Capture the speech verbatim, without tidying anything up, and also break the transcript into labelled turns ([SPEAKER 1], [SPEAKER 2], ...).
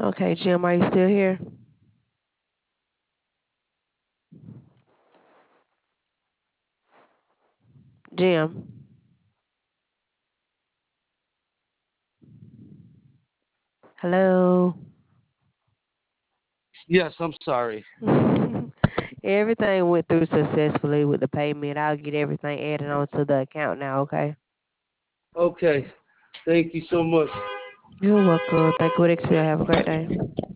[SPEAKER 1] Okay, Jim, are you still here? Jim. Hello.
[SPEAKER 2] Yes, I'm sorry.
[SPEAKER 1] Everything went through successfully with the payment. I'll get everything added onto the account now, okay?
[SPEAKER 2] Okay. Thank you so much.
[SPEAKER 1] You're welcome. Thank you for the experience. Have a great day.